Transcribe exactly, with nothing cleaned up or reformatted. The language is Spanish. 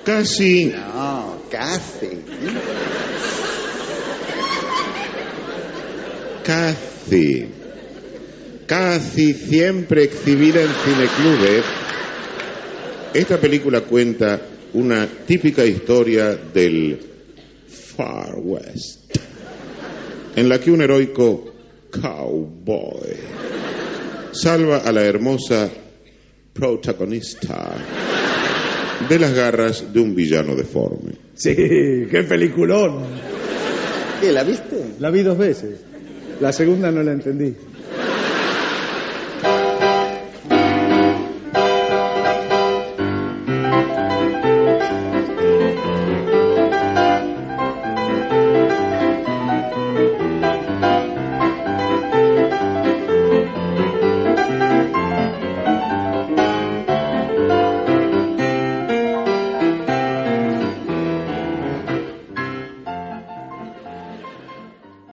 Casi... No, casi. Casi... Casi siempre exhibida en cineclubes, esta película cuenta una típica historia del Far West, en la que un heroico cowboy salva a la hermosa protagonista de las garras de un villano deforme. Sí, qué peliculón. ¿Qué, la viste? La vi dos veces. La segunda no la entendí.